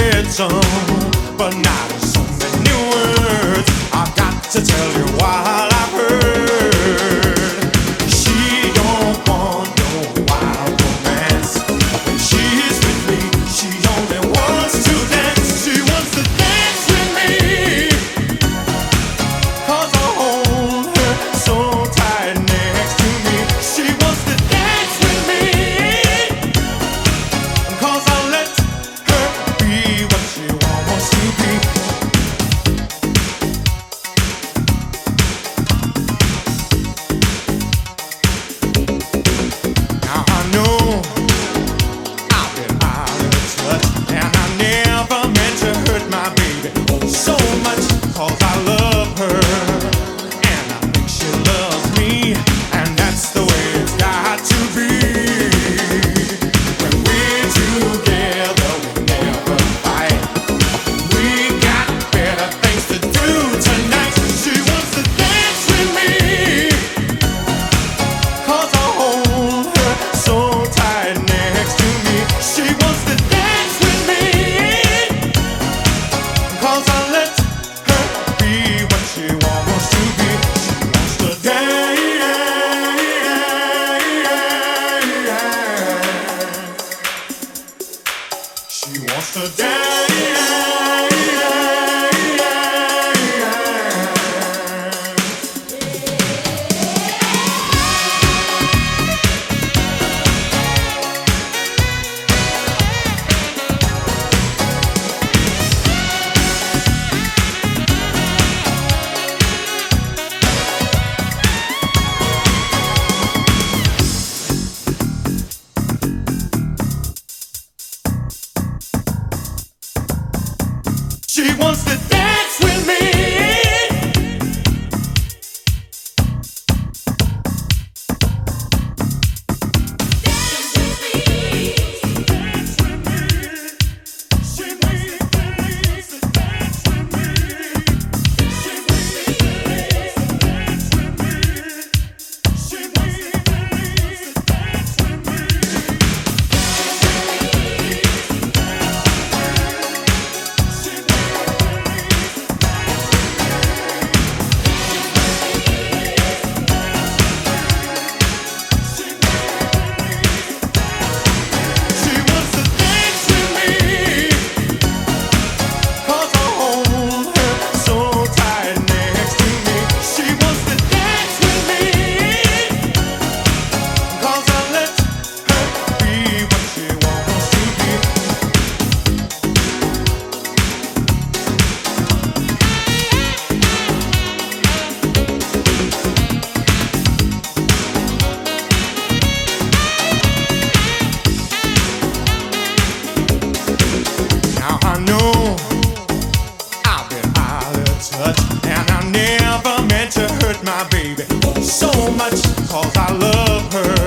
said some, but not in so many words. I've got to tell you what I've heard. She don't want no wild romance. When she's with me, she only wants to dance. She wants to dance with me, 'cause I hold her so tight next to me. She wants to dance with me, 'cause I let her be what she wants to be. Now I know I've been out of touch, and I never meant to hurt my baby so much, 'cause I love her, and I think she loves me, and that's the way it's got to be. When we're together, we never fight. We got better things to do tonight. She wants to dance with me, 'cause I hold her so tight next to me. She wants to dance with me, 'cause I let her be what she wants to be. She wants to dance. She wants to dance. She wants to dance with me. She wants to dance with me, 'cause I hold her so tight next to me. She wants to dance with me, 'cause I let her be what she wants to be. Now I know I've been out of touch, and I never meant to hurt my baby so much, 'cause I love her,